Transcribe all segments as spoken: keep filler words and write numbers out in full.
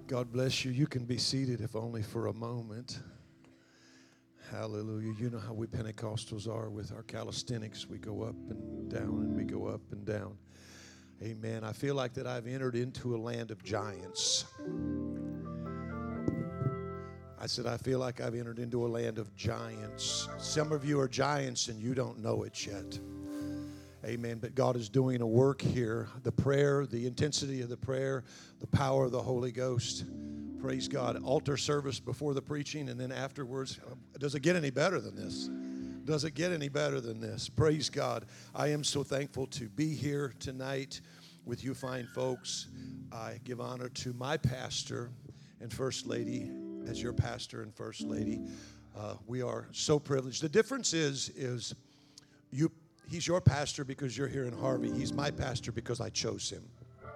God bless you. You can be seated if only for a moment. Hallelujah. You know how we Pentecostals are with our calisthenics. We go up and down and we go up and down. Amen. I feel like that I've entered into a land of giants. I said, I feel like I've entered into a land of giants. Some of you are giants and you don't know it yet. Amen. But God is doing a work here. The prayer, the intensity of the prayer, the power of the Holy Ghost. Praise God. Altar service before the preaching and then afterwards. Does it get any better than this? Does it get any better than this? Praise God. I am so thankful to be here tonight with you fine folks. I give honor to my pastor and First Lady as your pastor and First Lady. Uh, we are so privileged. The difference is, is you. He's your pastor because you're here in Harvey. He's my pastor because I chose him.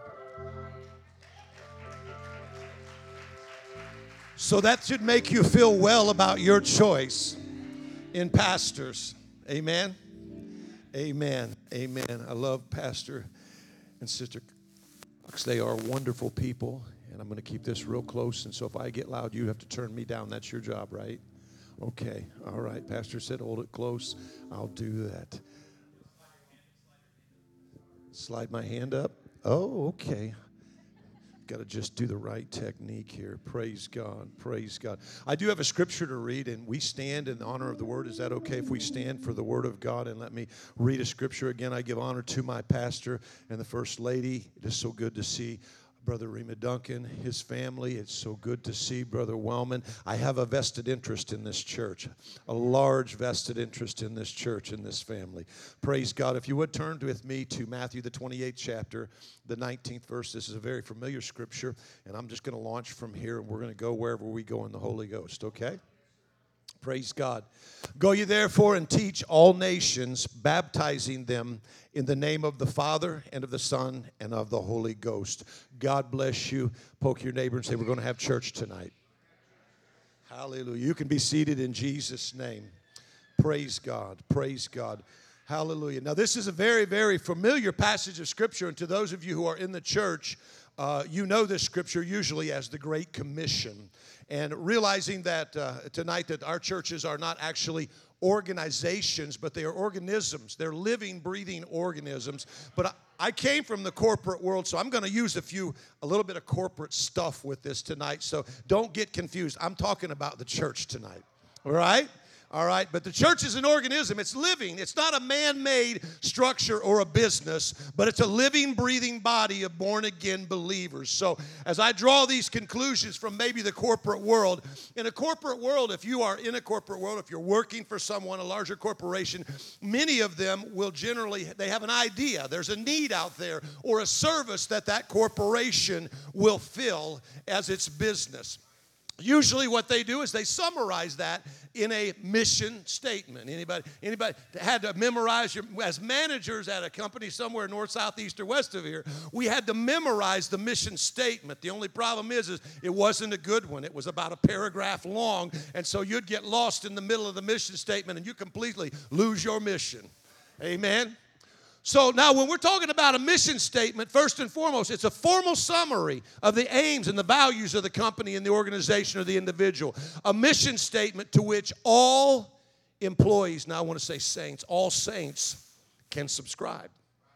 So that should make you feel well about your choice in pastors. Amen? Amen. Amen. I love Pastor and Sister Cox. They are wonderful people, and I'm going to keep this real close. And so if I get loud, you have to turn me down. That's your job, right? Okay. All right. Pastor said hold it close. I'll do that. Slide my hand up. Oh, okay. Got to just do the right technique here. Praise God. Praise God. I do have a scripture to read, and we stand in honor of the word. Is that okay if we stand for the word of God? And let me read a scripture. Again, I give honor to my pastor and the First Lady. It is so good to see Brother Rima Duncan, his family. It's so good to see Brother Wellman. I have a vested interest in this church, a large vested interest in this church, in this family. Praise God. If you would turn with me to Matthew, the twenty-eighth chapter, the nineteenth verse. This is a very familiar scripture, and I'm just going to launch from here, and we're going to go wherever we go in the Holy Ghost, okay? Praise God. Go ye therefore and teach all nations, baptizing them in the name of the Father and of the Son and of the Holy Ghost. God bless you. Poke your neighbor and say, we're going to have church tonight. Hallelujah. You can be seated in Jesus' name. Praise God. Praise God. Hallelujah. Now, this is a very, very familiar passage of Scripture, and to those of you who are in the church, uh, you know this Scripture usually as the Great Commission. And realizing that uh, tonight that our churches are not actually organizations, but they are organisms. They're living, breathing organisms. But I, I came from the corporate world, so I'm going to use a few, a little bit of corporate stuff with this tonight. So don't get confused. I'm talking about the church tonight. All right? All right, but the church is an organism. It's living. It's not a man-made structure or a business, but it's a living, breathing body of born-again believers. So as I draw these conclusions from maybe the corporate world, in a corporate world, if you are in a corporate world, if you're working for someone, a larger corporation, many of them will generally, they have an idea. There's a need out there or a service that that corporation will fill as its business. Usually what they do is they summarize that in a mission statement. Anybody anybody had to memorize, your, as managers at a company somewhere north, south, east, or west of here, we had to memorize the mission statement. The only problem is, is it wasn't a good one. It was about a paragraph long, and so you'd get lost in the middle of the mission statement, and you completely lose your mission. Amen? So now when we're talking about a mission statement, first and foremost, it's a formal summary of the aims and the values of the company and the organization or the individual. A mission statement to which all employees, now I want to say saints, all saints can subscribe.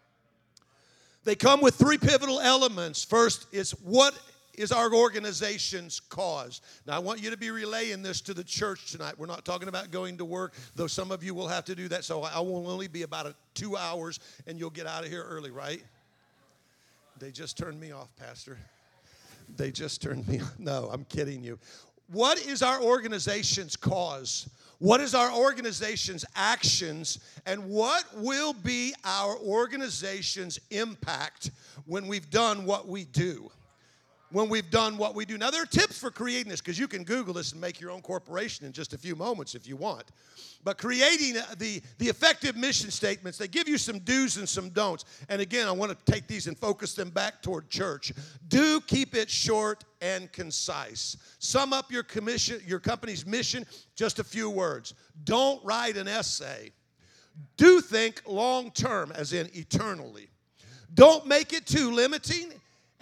They come with three pivotal elements. First is what is our organization's cause. Now, I want you to be relaying this to the church tonight. We're not talking about going to work, though some of you will have to do that, so I will only be about a, two hours, and you'll get out of here early, right? They just turned me off, Pastor. They just turned me off. No, I'm kidding you. What is our organization's cause? What is our organization's actions? And what will be our organization's impact when we've done what we do? When we've done what we do. Now, there are tips for creating this, because you can Google this and make your own corporation in just a few moments if you want. But creating the, the effective mission statements, they give you some do's and some don'ts. And again, I want to take these and focus them back toward church. Do keep it short and concise. Sum up your commission, your company's mission, just a few words. Don't write an essay. Do think long term, as in eternally. Don't make it too limiting.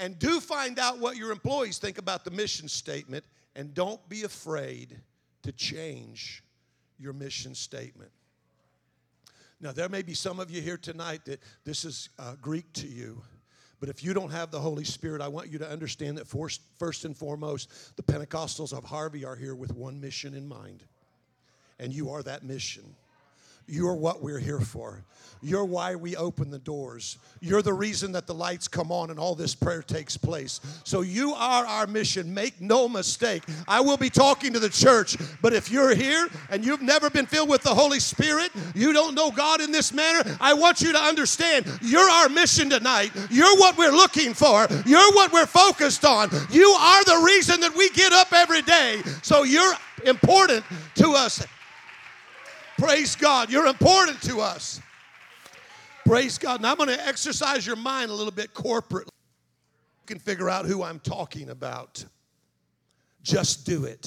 And do find out what your employees think about the mission statement, and don't be afraid to change your mission statement. Now, there may be some of you here tonight that this is uh, Greek to you. But if you don't have the Holy Spirit, I want you to understand that first, first and foremost, the Pentecostals of Harvey are here with one mission in mind. And you are that mission. You're what we're here for. You're why we open the doors. You're the reason that the lights come on and all this prayer takes place. So you are our mission. Make no mistake. I will be talking to the church, but if you're here and you've never been filled with the Holy Spirit, you don't know God in this manner, I want you to understand you're our mission tonight. You're what we're looking for. You're what we're focused on. You are the reason that we get up every day. So you're important to us. Praise God. You're important to us. Praise God. Now I'm going to exercise your mind a little bit corporately. You can figure out who I'm talking about. Just do it.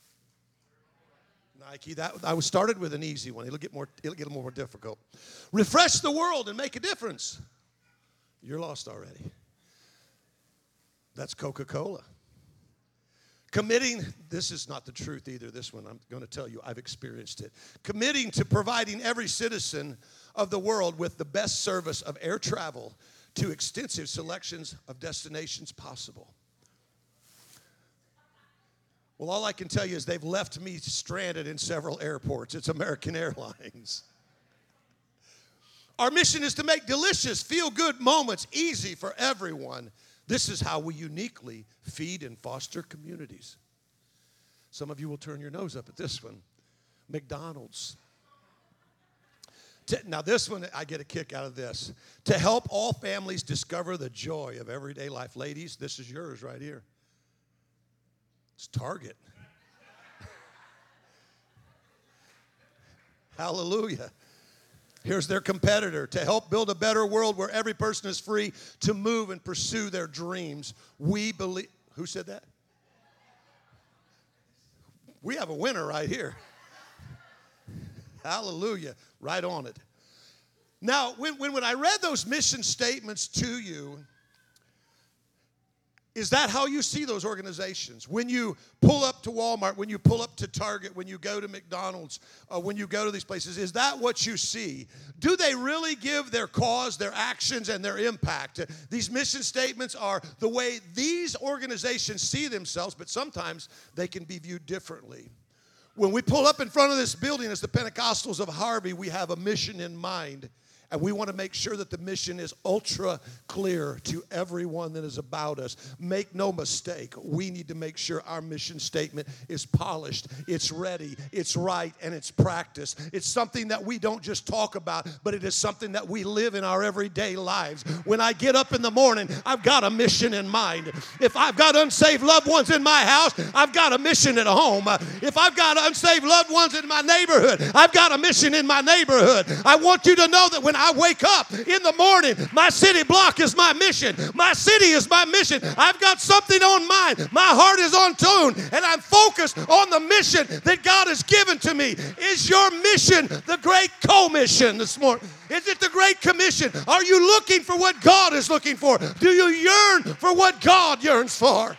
Nike, that I was started with an easy one. It'll get more, it'll get more difficult. Refresh the world and make a difference. You're lost already. That's Coca-Cola. Committing, this is not the truth either, this one, I'm going to tell you, I've experienced it. Committing to providing every citizen of the world with the best service of air travel to extensive selections of destinations possible. Well, all I can tell you is they've left me stranded in several airports. It's American Airlines. Our mission is to make delicious, feel-good moments easy for everyone. This is how we uniquely feed and foster communities. Some of you will turn your nose up at this one. McDonald's. To, now this one, I get a kick out of this. To help all families discover the joy of everyday life. Ladies, this is yours right here. It's Target. Hallelujah. Here's their competitor. To help build a better world where every person is free to move and pursue their dreams. We believe. Who said that? We have a winner right here. Hallelujah. Right on it. Now, when, when, when I read those mission statements to you, is that how you see those organizations? When you pull up to Walmart, when you pull up to Target, when you go to McDonald's, uh, when you go to these places, is that what you see? Do they really give their cause, their actions, and their impact? Uh, these mission statements are the way these organizations see themselves, but sometimes they can be viewed differently. When we pull up in front of this building as the Pentecostals of Harvey, we have a mission in mind. And we want to make sure that the mission is ultra clear to everyone that is about us. Make no mistake, we need to make sure our mission statement is polished, it's ready, it's right, and it's practiced. It's something that we don't just talk about, but it is something that we live in our everyday lives. When I get up in the morning, I've got a mission in mind. If I've got unsaved loved ones in my house, I've got a mission at home. If I've got unsaved loved ones in my neighborhood, I've got a mission in my neighborhood. I want you to know that when I wake up in the morning, my city block is my mission. My city is my mission. I've got something on mind. My heart is on tune, and I'm focused on the mission that God has given to me. Is your mission the Great Commission this morning? Is it the Great Commission? Are you looking for what God is looking for? Do you yearn for what God yearns for?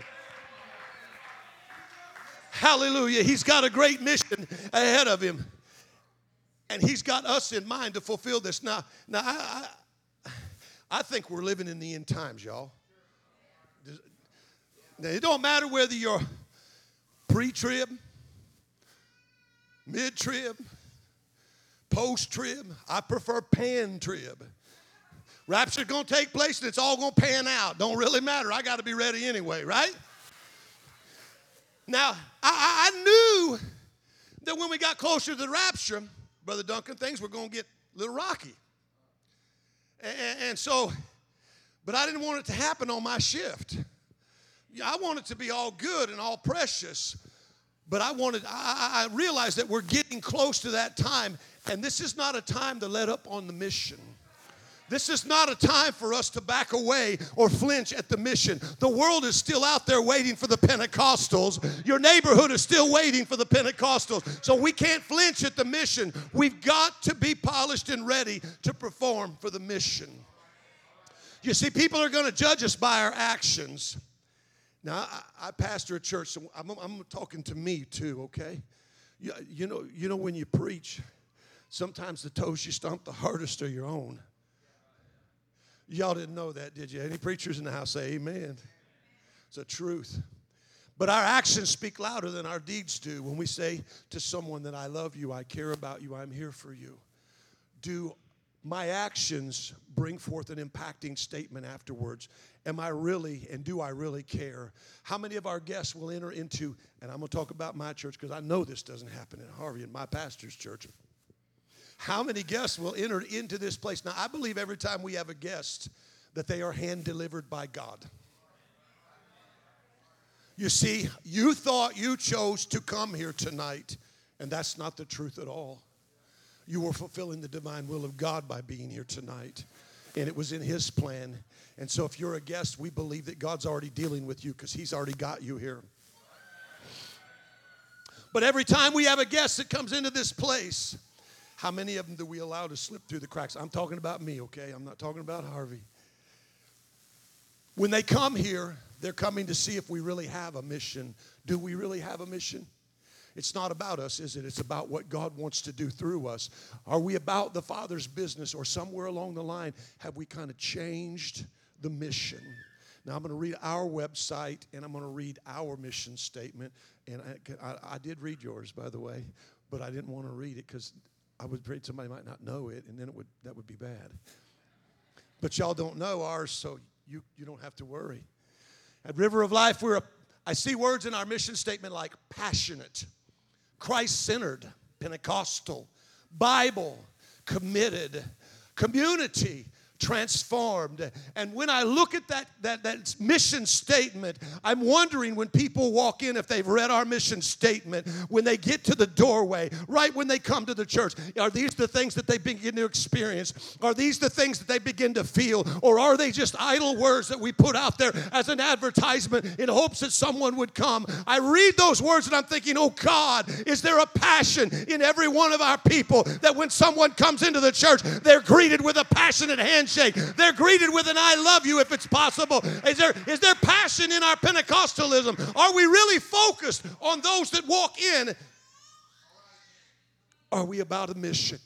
Hallelujah. He's got a great mission ahead of him. And he's got us in mind to fulfill this. Now, now I, I, I think we're living in the end times, y'all. Now, it don't matter whether you're pre-trib, mid-trib, post-trib. I prefer pan-trib. Rapture's going to take place and it's all going to pan out. Don't really matter. I got to be ready anyway, right? Now, I, I knew that when we got closer to the rapture, Brother Duncan, things were going to get a little rocky. And, and so, but I didn't want it to happen on my shift. I want it to be all good and all precious. But I wanted, I, I realized that we're getting close to that time. And this is not a time to let up on the mission. This is not a time for us to back away or flinch at the mission. The world is still out there waiting for the Pentecostals. Your neighborhood is still waiting for the Pentecostals. So we can't flinch at the mission. We've got to be polished and ready to perform for the mission. You see, people are going to judge us by our actions. Now, I, I pastor a church, so I'm, I'm talking to me too, okay? You, you know, you know when you preach, sometimes the toes you stomp the hardest are your own. Y'all didn't know that, did you? Any preachers in the house say amen? It's a truth. But our actions speak louder than our deeds do. When we say to someone that I love you, I care about you, I'm here for you, do my actions bring forth an impacting statement afterwards? Am I really, and do I really care? How many of our guests will enter into, and I'm going to talk about my church because I know this doesn't happen in Harvey, in my pastor's church. How many guests will enter into this place? Now, I believe every time we have a guest that they are hand-delivered by God. You see, you thought you chose to come here tonight, and that's not the truth at all. You were fulfilling the divine will of God by being here tonight, and it was in His plan. And so if you're a guest, we believe that God's already dealing with you because He's already got you here. But every time we have a guest that comes into this place, how many of them do we allow to slip through the cracks? I'm talking about me, okay? I'm not talking about Harvey. When they come here, they're coming to see if we really have a mission. Do we really have a mission? It's not about us, is it? It's about what God wants to do through us. Are we about the Father's business, or somewhere along the line have we kind of changed the mission? Now, I'm going to read our website, and I'm going to read our mission statement. And I, I, I did read yours, by the way, but I didn't want to read it because I was afraid somebody might not know it, and then it would that would be bad. But y'all don't know ours, so you, you don't have to worry. At River of Life, we're a, I see words in our mission statement like passionate, Christ-centered, Pentecostal, Bible, committed, community, transformed. And when I look at that, that, that mission statement, I'm wondering when people walk in, if they've read our mission statement, when they get to the doorway, right when they come to the church, are these the things that they begin to experience? Are these the things that they begin to feel? Or are they just idle words that we put out there as an advertisement in hopes that someone would come? I read those words and I'm thinking, oh God, is there a passion in every one of our people that when someone comes into the church, they're greeted with a passionate handshake? They're greeted with an I love you if it's possible. Is there, is there passion in our Pentecostalism? Are we really focused on those that walk in? Are we about a mission?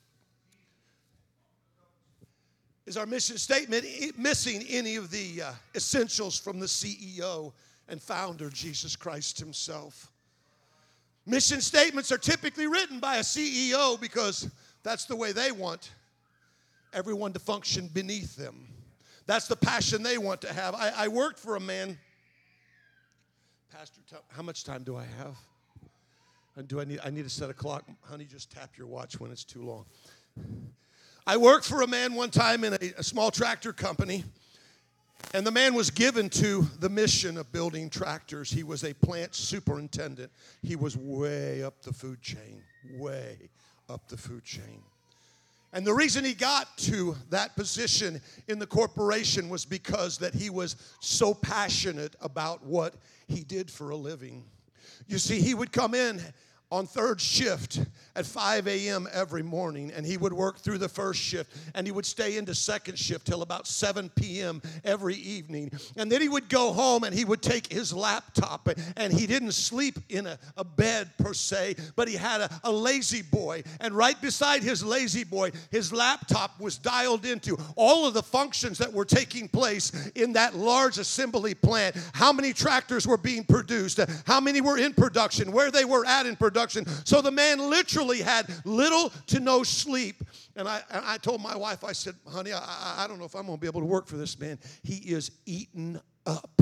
Is our mission statement missing any of the uh, essentials from the C E O and founder, Jesus Christ Himself? Mission statements are typically written by a C E O because that's the way they want everyone to function beneath them. That's the passion they want to have. I, I worked for a man. Pastor, how much time do I have? And do I need? I need to set a clock. Honey, just tap your watch when it's too long. I worked for a man one time in a, a small tractor company, and the man was given to the mission of building tractors. He was a plant superintendent. He was way up the food chain, way up the food chain. And the reason he got to that position in the corporation was because that he was so passionate about what he did for a living. You see, he would come in on third shift at five a.m. every morning, and he would work through the first shift, and he would stay into second shift till about seven p.m. every evening. And then he would go home, and he would take his laptop, and he didn't sleep in a, a bed per se, but he had a, a lazy boy, and right beside his lazy boy, his laptop was dialed into all of the functions that were taking place in that large assembly plant. How many tractors were being produced, how many were in production, where they were at in production. So the man literally had little to no sleep. And I, and I told my wife, I said, honey, I, I don't know if I'm going to be able to work for this man. He is eaten up.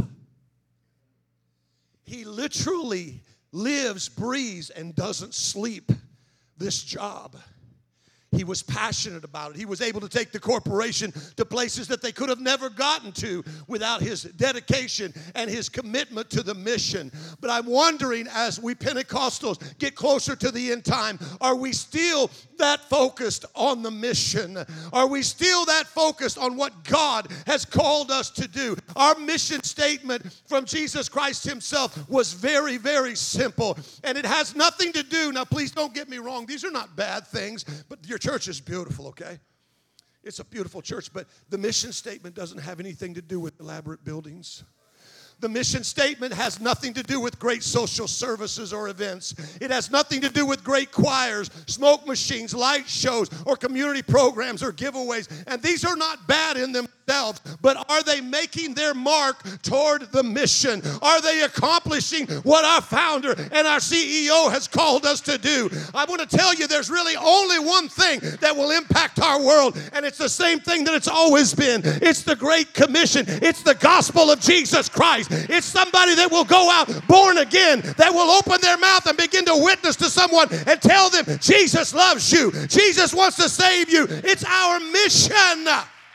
He literally lives, breathes, and doesn't sleep this job. He was passionate about it. He was able to take the corporation to places that they could have never gotten to without his dedication and his commitment to the mission. But I'm wondering, as we Pentecostals get closer to the end time, are we still that focused on the mission? Are we still that focused on what God has called us to do? Our mission statement from Jesus Christ Himself was very, very simple. And it has nothing to do, now please don't get me wrong, these are not bad things, but your church is beautiful, okay? It's a beautiful church, but the mission statement doesn't have anything to do with elaborate buildings. The mission statement has nothing to do with great social services or events. It has nothing to do with great choirs, smoke machines, light shows, or community programs or giveaways. And these are not bad in themselves, but are they making their mark toward the mission? Are they accomplishing what our founder and our C E O has called us to do? I want to tell you there's really only one thing that will impact our world, and it's the same thing that it's always been. It's the Great Commission. It's the gospel of Jesus Christ. It's somebody that will go out born again, that will open their mouth and begin to witness to someone and tell them Jesus loves you. Jesus wants to save you. It's our mission.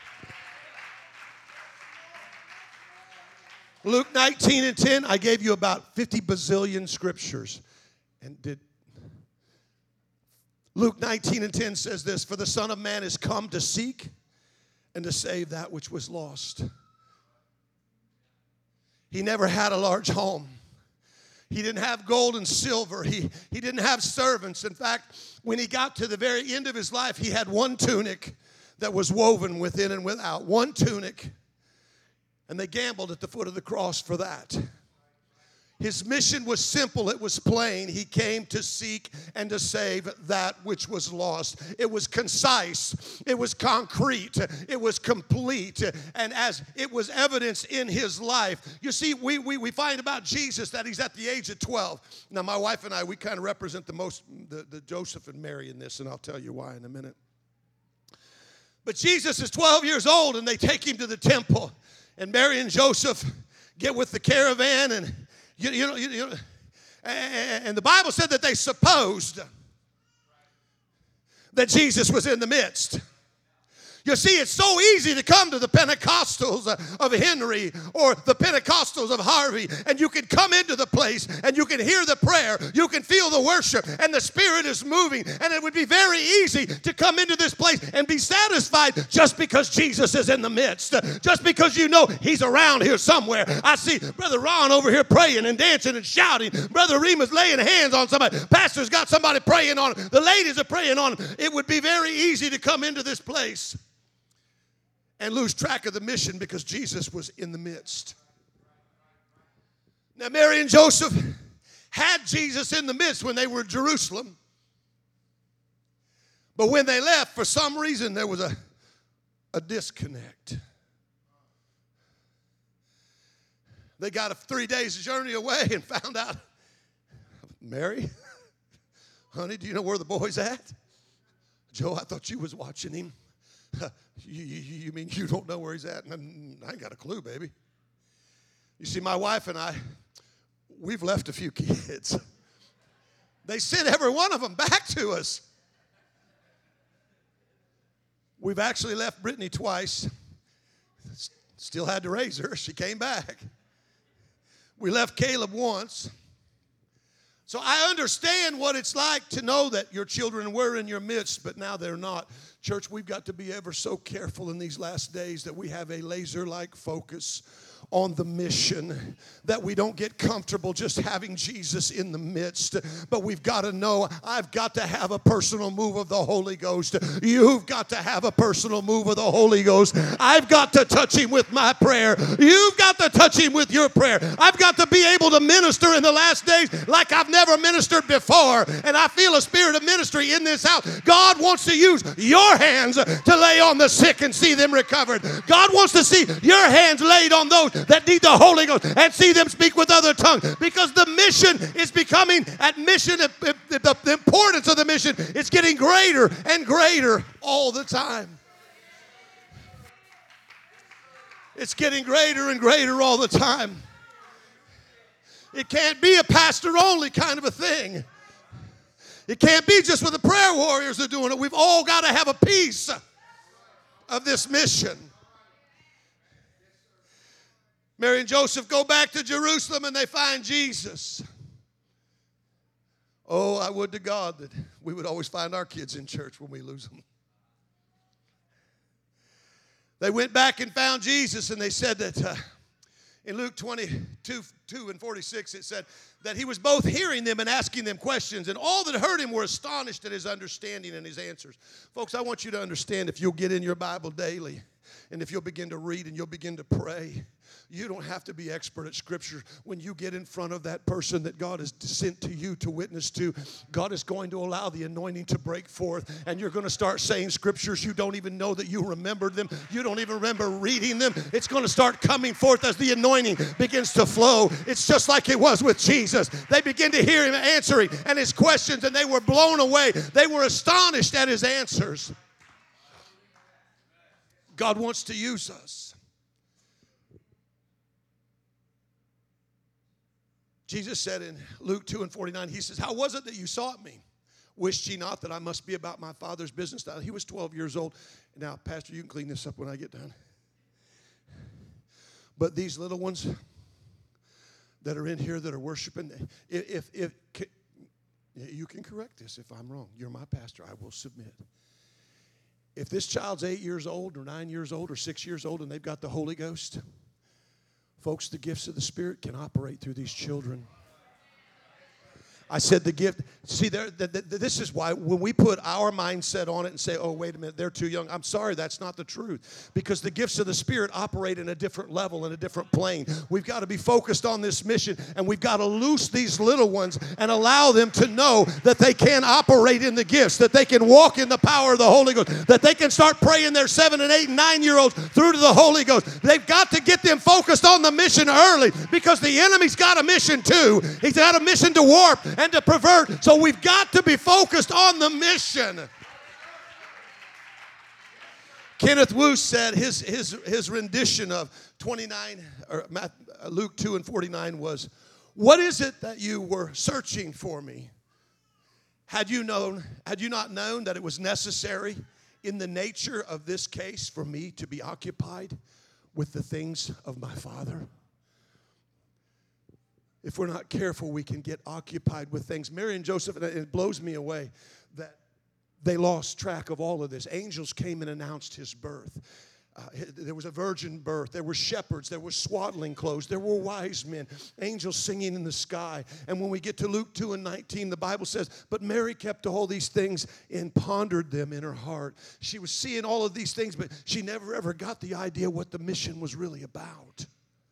Luke nineteen and ten, I gave you about fifty bazillion scriptures. And did Luke nineteen and ten says this, for the Son of Man is come to seek and to save that which was lost. He never had a large home. He didn't have gold and silver. He, he didn't have servants. In fact, when he got to the very end of his life, he had one tunic that was woven within and without. One tunic. And they gambled at the foot of the cross for that. His mission was simple. It was plain. He came to seek and to save that which was lost. It was concise. It was concrete. It was complete. And as it was evidenced in his life, you see, we, we, we find about Jesus that he's at the age of twelve. Now, my wife and I, we kind of represent the most, the, the Joseph and Mary in this, and I'll tell you why in a minute. But Jesus is twelve years old, and they take him to the temple. And Mary and Joseph get with the caravan, and You, you know, you, you know, and the Bible said that they supposed that Jesus was in the midst. You see, it's so easy to come to the Pentecostals of Henry or the Pentecostals of Harvey, and you can come into the place and you can hear the prayer, you can feel the worship, and the Spirit is moving, and it would be very easy to come into this place and be satisfied just because Jesus is in the midst, just because you know he's around here somewhere. I see Brother Ron over here praying and dancing and shouting. Brother Remus laying hands on somebody. Pastor's got somebody praying on him. The ladies are praying on him. It would be very easy to come into this place and lose track of the mission because Jesus was in the midst. Now, Mary and Joseph had Jesus in the midst when they were in Jerusalem. But when they left, for some reason, there was a, a disconnect. They got a three days journey away and found out, Mary, honey, do you know where the boy's at? Joe, I thought you was watching him. You, you, you mean you don't know where he's at? And I ain't got a clue, baby. You see, my wife and I, we've left a few kids. They sent every one of them back to us. We've actually left Brittany twice. Still had to raise her. She came back. We left Caleb once. So I understand what it's like to know that your children were in your midst, but now they're not. Church, we've got to be ever so careful in these last days that we have a laser-like focus on the mission, that we don't get comfortable just having Jesus in the midst, but we've got to know I've got to have a personal move of the Holy Ghost. You've got to have a personal move of the Holy Ghost. I've got to touch him with my prayer. You've got to touch him with your prayer. I've got to be able to minister in the last days like I've never ministered before, and I feel a spirit of ministry in this house. God wants to use your hands to lay on the sick and see them recovered. God wants to see your hands laid on those that need the Holy Ghost and see them speak with other tongues, because the mission is becoming at mission, the importance of the mission is getting greater and greater all the time. It's getting greater and greater all the time. It can't be a pastor-only kind of a thing. It can't be just with the prayer warriors that are doing it. We've all got to have a piece of this mission. Mary and Joseph go back to Jerusalem and they find Jesus. Oh, I would to God that we would always find our kids in church when we lose them. They went back and found Jesus, and they said that uh, In Luke twenty-two, two and forty-six, it said that he was both hearing them and asking them questions, and all that heard him were astonished at his understanding and his answers. Folks, I want you to understand, if you'll get in your Bible daily, and if you'll begin to read and you'll begin to pray, you don't have to be expert at Scripture. When you get in front of that person that God has sent to you to witness to, God is going to allow the anointing to break forth, and you're going to start saying Scriptures you don't even know that you remembered them. You don't even remember reading them. It's going to start coming forth as the anointing begins to flow. It's just like it was with Jesus. They began to hear him answering and his questions, and they were blown away. They were astonished at his answers. God wants to use us. Jesus said in Luke two and forty-nine, he says, how was it that you sought me? Wished ye not that I must be about my Father's business? Now, he was twelve years old. Now, Pastor, you can clean this up when I get done. But these little ones that are in here that are worshiping, if, if, if you can correct this if I'm wrong. You're my pastor. I will submit. If this child's eight years old or nine years old or six years old and they've got the Holy Ghost, folks, the gifts of the Spirit can operate through these children. I said the gift. See, there, the, the, this is why when we put our mindset on it and say, oh, wait a minute, they're too young. I'm sorry, that's not the truth. Because the gifts of the Spirit operate in a different level, in a different plane. We've got to be focused on this mission, and we've got to loose these little ones and allow them to know that they can operate in the gifts, that they can walk in the power of the Holy Ghost, that they can start praying their seven and eight and nine-year-olds through to the Holy Ghost. They've got to get them focused on the mission early, because the enemy's got a mission too. He's got a mission to warp and to pervert. So we've got to be focused on the mission. Kenneth Woos said his, his, his rendition of twenty-nine, or Luke two and forty-nine was, what is it that you were searching for me? Had you known, had you not known that it was necessary in the nature of this case for me to be occupied with the things of my Father? If we're not careful, we can get occupied with things. Mary and Joseph, and it blows me away that they lost track of all of this. Angels came and announced his birth. Uh, there was a virgin birth. There were shepherds. There were swaddling clothes. There were wise men. Angels singing in the sky. And when we get to Luke two and nineteen, the Bible says, but Mary kept all these things and pondered them in her heart. She was seeing all of these things, but she never ever got the idea what the mission was really about.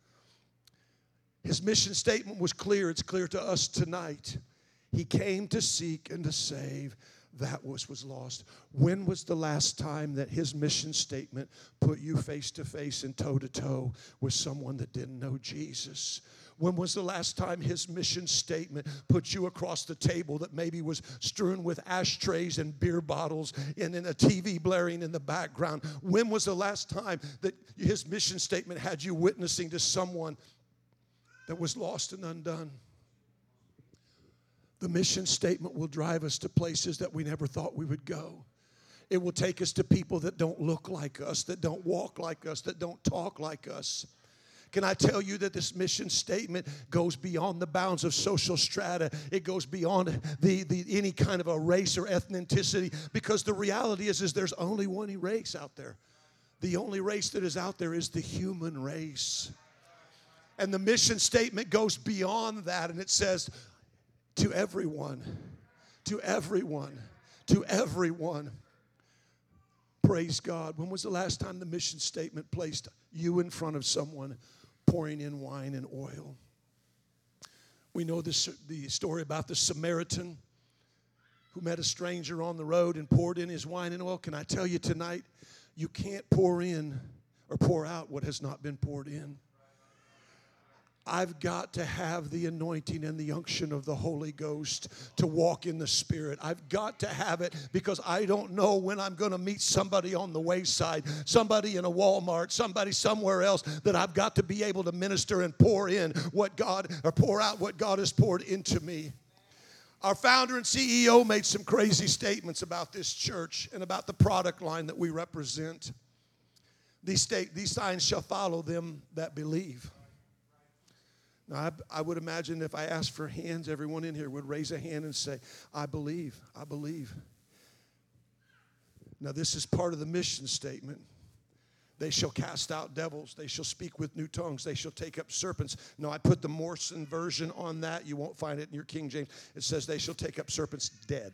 His mission statement was clear. It's clear to us tonight. He came to seek and to save that which was lost. When was the last time that his mission statement put you face to face and toe to toe with someone that didn't know Jesus? When was the last time his mission statement put you across the table that maybe was strewn with ashtrays and beer bottles and then a T V blaring in the background? When was the last time that his mission statement had you witnessing to someone that was lost and undone? The mission statement will drive us to places that we never thought we would go. It will take us to people that don't look like us, that don't walk like us, that don't talk like us. Can I tell you that this mission statement goes beyond the bounds of social strata? It goes beyond the, the any kind of a race or ethnicity, because the reality is, is there's only one race out there. The only race that is out there is the human race. And the mission statement goes beyond that, and it says, to everyone, to everyone, to everyone. Praise God. When was the last time the mission statement placed you in front of someone pouring in wine and oil? We know this, the story about the Samaritan who met a stranger on the road and poured in his wine and oil. Can I tell you tonight, you can't pour in or pour out what has not been poured in. I've got to have the anointing and the unction of the Holy Ghost to walk in the Spirit. I've got to have it, because I don't know when I'm going to meet somebody on the wayside, somebody in a Walmart, somebody somewhere else, that I've got to be able to minister and pour in what God, or pour out what God has poured into me. Our founder and C E O made some crazy statements about this church and about the product line that we represent. These, state, these signs shall follow them that believe. Now, I, I would imagine if I asked for hands, everyone in here would raise a hand and say, I believe, I believe. Now, this is part of the mission statement. They shall cast out devils. They shall speak with new tongues. They shall take up serpents. No, I put the Morrison version on that. You won't find it in your King James. It says they shall take up serpents dead.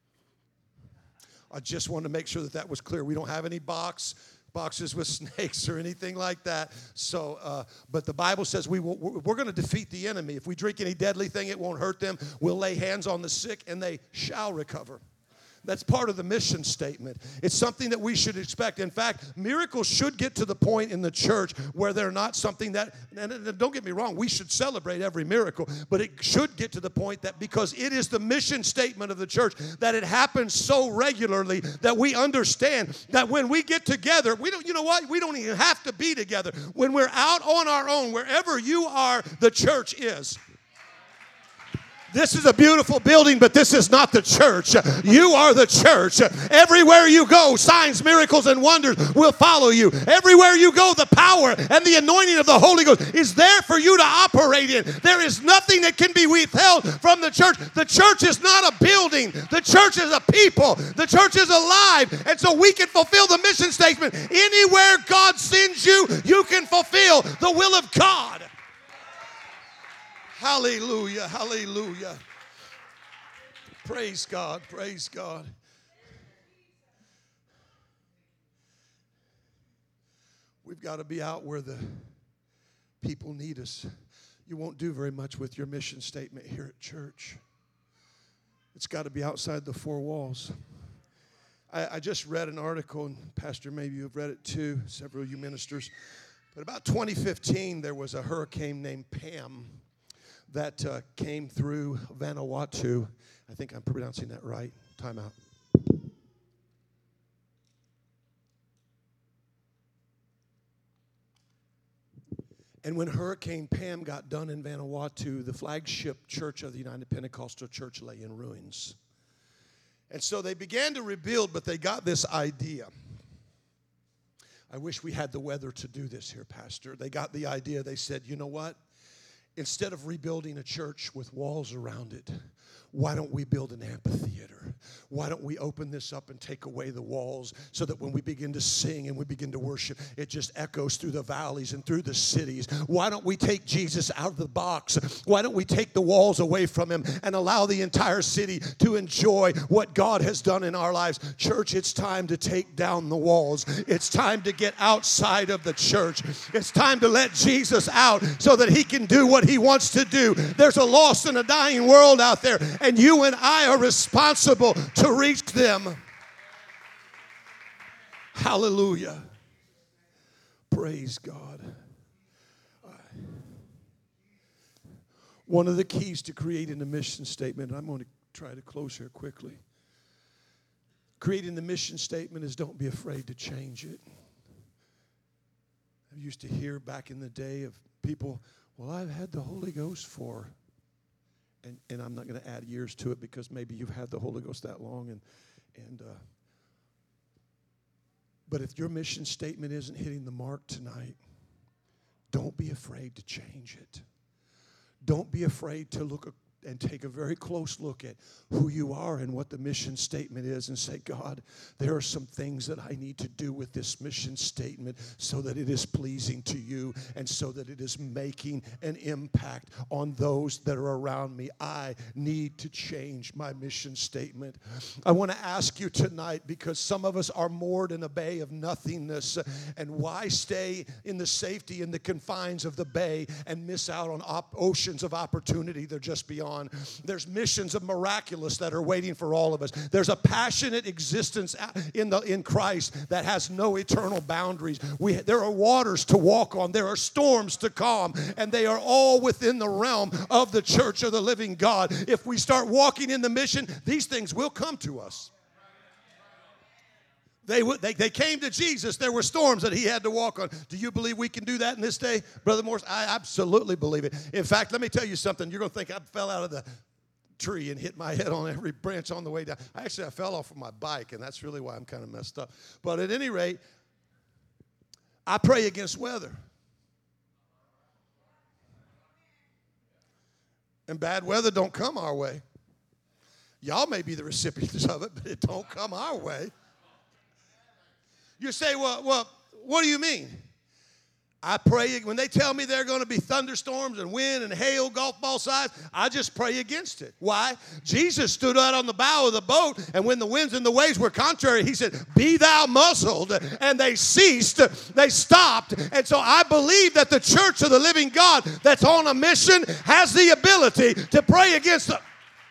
I just wanted to make sure that that was clear. We don't have any box boxes with snakes or anything like that. So, uh, but the Bible says we will, we're going to defeat the enemy. If we drink any deadly thing, it won't hurt them. We'll lay hands on the sick, and they shall recover. That's part of the mission statement. It's something that we should expect. In fact, miracles should get to the point in the church where they're not something that, and don't get me wrong, we should celebrate every miracle, but it should get to the point that because it is the mission statement of the church, that it happens so regularly that we understand that when we get together, we don't, you know what? We don't even have to be together. When we're out on our own, wherever you are, the church is. This is a beautiful building, but this is not the church. You are the church. Everywhere you go, signs, miracles, and wonders will follow you. Everywhere you go, the power and the anointing of the Holy Ghost is there for you to operate in. There is nothing that can be withheld from the church. The church is not a building. The church is a people. The church is alive. And so we can fulfill the mission statement. Anywhere God sends you, you can fulfill the will of God. Hallelujah, hallelujah. Praise God, praise God. We've got to be out where the people need us. You won't do very much with your mission statement here at church. It's got to be outside the four walls. I, I just read an article, and Pastor, maybe you've read it too, several of you ministers. But about twenty fifteen, there was a hurricane named Pam that uh, came through Vanuatu. I think I'm pronouncing that right. Time out. And when Hurricane Pam got done in Vanuatu, the flagship church of the United Pentecostal Church lay in ruins. And so they began to rebuild, but they got this idea. I wish we had the weather to do this here, Pastor. They got the idea. They said, you know what? Instead of rebuilding a church with walls around it, why don't we build an amphitheater? Why don't we open this up and take away the walls so that when we begin to sing and we begin to worship, it just echoes through the valleys and through the cities? Why don't we take Jesus out of the box? Why don't we take the walls away from him and allow the entire city to enjoy what God has done in our lives? Church, it's time to take down the walls. It's time to get outside of the church. It's time to let Jesus out so that he can do what he wants to do. There's a lost and a dying world out there, and you and I are responsible to reach them. Hallelujah. Praise God. One of the keys to creating a mission statement, and I'm going to try to close here quickly. Creating the mission statement is don't be afraid to change it. I used to hear back in the day of people, well, I've had the Holy Ghost for, and, and I'm not going to add years to it because maybe you've had the Holy Ghost that long. And, and uh, but if your mission statement isn't hitting the mark tonight, don't be afraid to change it. Don't be afraid to look and take a very close look at who you are and what the mission statement is and say, God, there are some things that I need to do with this mission statement so that it is pleasing to you and so that it is making an impact on those that are around me. I need to change my mission statement. I want to ask you tonight, because some of us are moored in a bay of nothingness, and why stay in the safety and the confines of the bay and miss out on op- oceans of opportunity that are just beyond? There's missions of miraculous that are waiting for all of us. There's a passionate existence in the in Christ that has no eternal boundaries. We, there are waters to walk on. There are storms to calm, and they are all within the realm of the church of the living God. If we start walking in the mission, these things will come to us. They, they they came to Jesus. There were storms that he had to walk on. Do you believe we can do that in this day? Brother Morris, I absolutely believe it. In fact, let me tell you something. You're going to think I fell out of the tree and hit my head on every branch on the way down. Actually, I fell off of my bike, and that's really why I'm kind of messed up. But at any rate, I pray against weather. And bad weather don't come our way. Y'all may be the recipients of it, but it don't come our way. You say, well, well, what do you mean? I pray, when they tell me there are going to be thunderstorms and wind and hail, golf ball size, I just pray against it. Why? Jesus stood out on the bow of the boat, and when the winds and the waves were contrary, he said, be thou muzzled. And they ceased, they stopped. And so I believe that the church of the living God that's on a mission has the ability to pray against the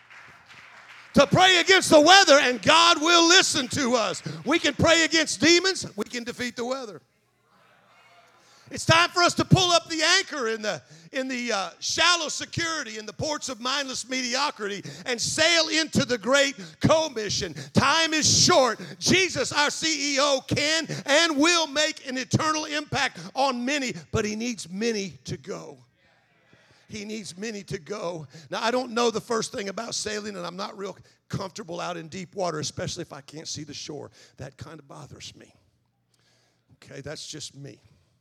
to pray against the weather, and God will listen to us. We can pray against demons. We can defeat the weather. It's time for us to pull up the anchor in the, in the uh, shallow security in the ports of mindless mediocrity and sail into the great commission. Time is short. Jesus, our C E O, can and will make an eternal impact on many, but he needs many to go. He needs many to go. Now, I don't know the first thing about sailing, and I'm not real comfortable out in deep water, especially if I can't see the shore. That kind of bothers me. Okay, that's just me.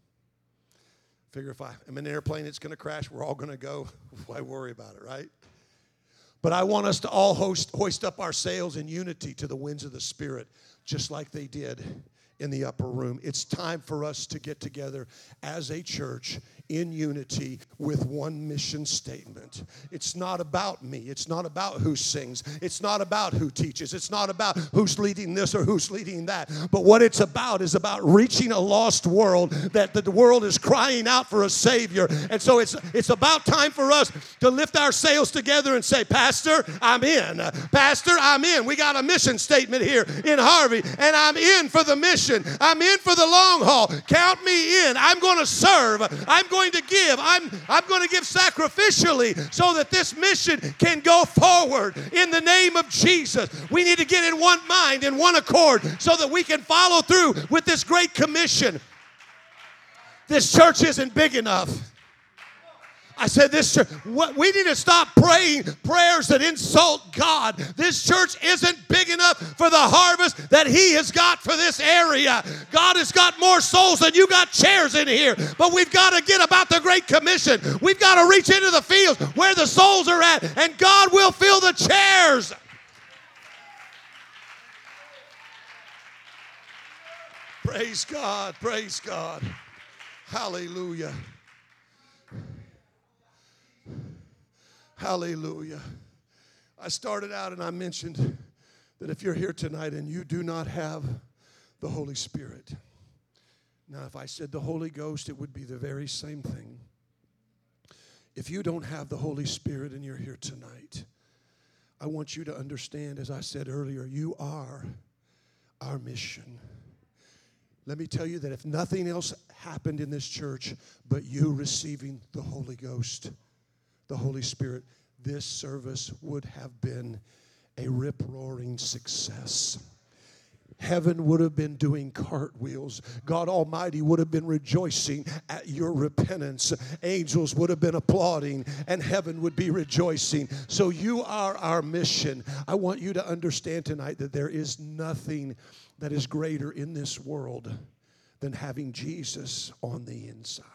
Figure if I am in an airplane, it's going to crash. We're all going to go. Why worry about it, right? But I want us to all host, hoist up our sails in unity to the winds of the Spirit, just like they did in the upper room. It's time for us to get together as a church in unity with one mission statement. It's not about me. It's not about who sings. It's not about who teaches. It's not about who's leading this or who's leading that. But what it's about is about reaching a lost world, that the world is crying out for a Savior. And so it's it's about time for us to lift our sails together and say, Pastor, I'm in. Pastor, I'm in. We got a mission statement here in Harvey, and I'm in for the mission. I'm in for the long haul. Count me in. I'm going to serve. I'm going to give. I'm, I'm going to give sacrificially so that this mission can go forward in the name of Jesus. We need to get in one mind, in one accord, so that we can follow through with this great commission. This church isn't big enough. I said this church, what, we need to stop praying prayers that insult God. This church isn't big enough for the harvest that he has got for this area. God has got more souls than you got chairs in here. But we've got to get about the Great Commission. We've got to reach into the fields where the souls are at, and God will fill the chairs. Praise God, praise God. Hallelujah. Hallelujah. I started out and I mentioned that if you're here tonight and you do not have the Holy Spirit. Now, if I said the Holy Ghost, it would be the very same thing. If you don't have the Holy Spirit and you're here tonight, I want you to understand, as I said earlier, you are our mission. Let me tell you that if nothing else happened in this church but you receiving the Holy Ghost, the Holy Spirit, this service would have been a rip-roaring success. Heaven would have been doing cartwheels. God Almighty would have been rejoicing at your repentance. Angels would have been applauding, and heaven would be rejoicing. So you are our mission. I want you to understand tonight that there is nothing that is greater in this world than having Jesus on the inside.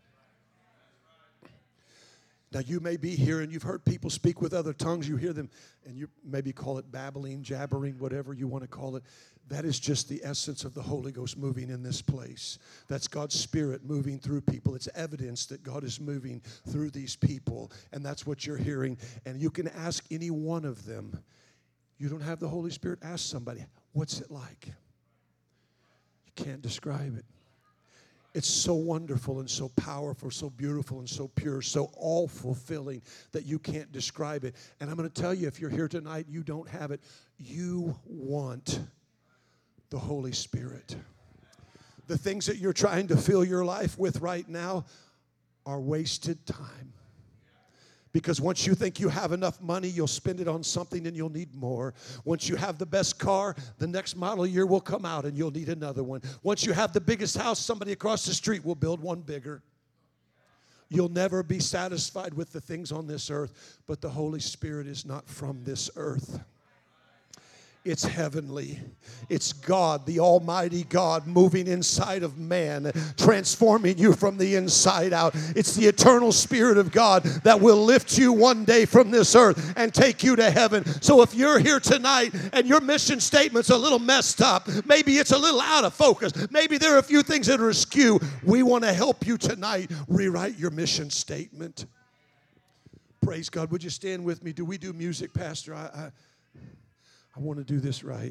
Now, you may be here and you've heard people speak with other tongues. You hear them and you maybe call it babbling, jabbering, whatever you want to call it. That is just the essence of the Holy Ghost moving in this place. That's God's Spirit moving through people. It's evidence that God is moving through these people, and that's what you're hearing. And you can ask any one of them. You don't have the Holy Spirit? Ask somebody, what's it like? You can't describe it. It's so wonderful and so powerful, so beautiful and so pure, so all-fulfilling that you can't describe it. And I'm going to tell you, if you're here tonight, you don't have it, you want the Holy Spirit. The things that you're trying to fill your life with right now are wasted time. Because once you think you have enough money, you'll spend it on something and you'll need more. Once you have the best car, the next model year will come out and you'll need another one. Once you have the biggest house, somebody across the street will build one bigger. You'll never be satisfied with the things on this earth, but the Holy Spirit is not from this earth. It's heavenly. It's God, the Almighty God, moving inside of man, transforming you from the inside out. It's the eternal Spirit of God that will lift you one day from this earth and take you to heaven. So if you're here tonight and your mission statement's a little messed up, maybe it's a little out of focus, maybe there are a few things that are askew, we want to help you tonight rewrite your mission statement. Praise God. Would you stand with me? Do we do music, Pastor? I... I I want to do this right.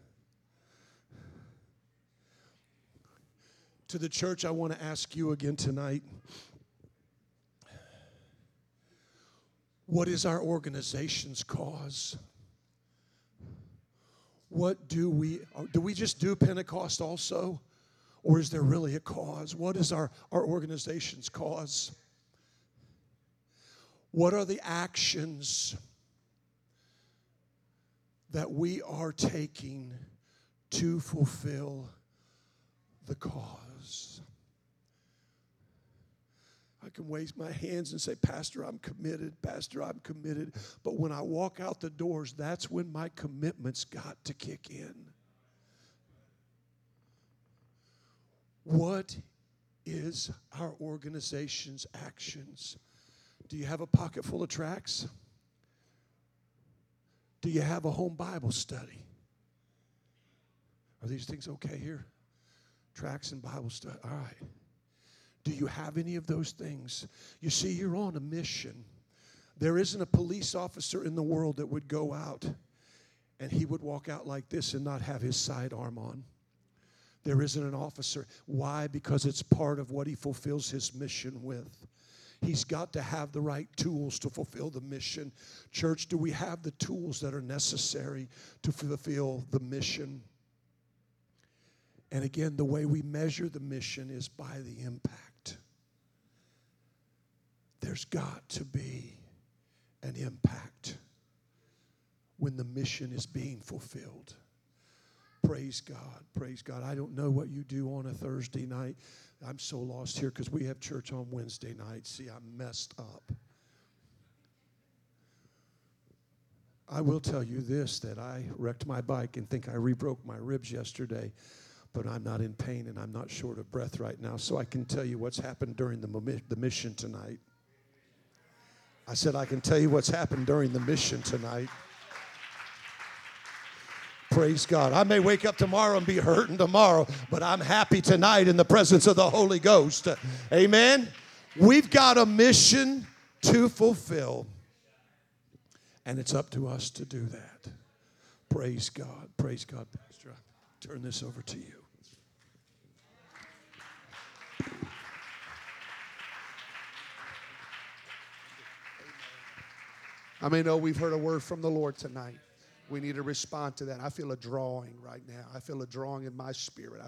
To the church, I want to ask you again tonight, what is our organization's cause? What do we, do we just do Pentecost also? Or is there really a cause? What is our, our organization's cause? What are the actions that we are taking to fulfill the cause? I can raise my hands and say, Pastor, I'm committed. Pastor, I'm committed. But when I walk out the doors, that's when my commitment's got to kick in. What is our organization's actions? Do you have a pocket full of tracts? Do you have a home Bible study? Are these things okay here? Tracts and Bible study. All right. Do you have any of those things? You see, you're on a mission. There isn't a police officer in the world that would go out and he would walk out like this and not have his sidearm on. There isn't an officer. Why? Because it's part of what he fulfills his mission with. He's got to have the right tools to fulfill the mission. Church, do we have the tools that are necessary to fulfill the mission? And again, the way we measure the mission is by the impact. There's got to be an impact when the mission is being fulfilled. Praise God. Praise God. I don't know what you do on a Thursday night. I'm so lost here because we have church on Wednesday night. See, I'm messed up. I will tell you this, that I wrecked my bike and think I re-broke my ribs yesterday, but I'm not in pain and I'm not short of breath right now, so I can tell you what's happened during the, the mission tonight. I said I can tell you what's happened during the mission tonight. Praise God. I may wake up tomorrow and be hurting tomorrow, but I'm happy tonight in the presence of the Holy Ghost. Amen. We've got a mission to fulfill, and it's up to us to do that. Praise God. Praise God. Pastor, I turn this over to you. I may know we've heard a word from the Lord tonight. We need to respond to that. I feel a drawing right now. I feel a drawing in my spirit.